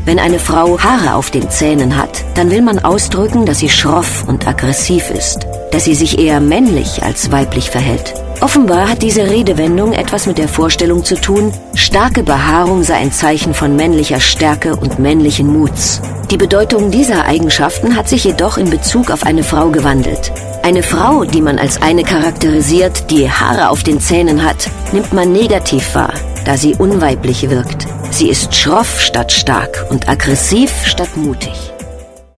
Wenn eine Frau Haare auf den Zähnen hat, dann will man ausdrücken, dass sie schroff und aggressiv ist, dass sie sich eher männlich als weiblich verhält. Offenbar hat diese Redewendung etwas mit der Vorstellung zu tun, starke Behaarung sei ein Zeichen von männlicher Stärke und männlichen Muts. Die Bedeutung dieser Eigenschaften hat sich jedoch in Bezug auf eine Frau gewandelt. Eine Frau, die man als eine charakterisiert, die Haare auf den Zähnen hat, nimmt man negativ wahr, da sie unweiblich wirkt. Sie ist schroff statt stark und aggressiv statt mutig.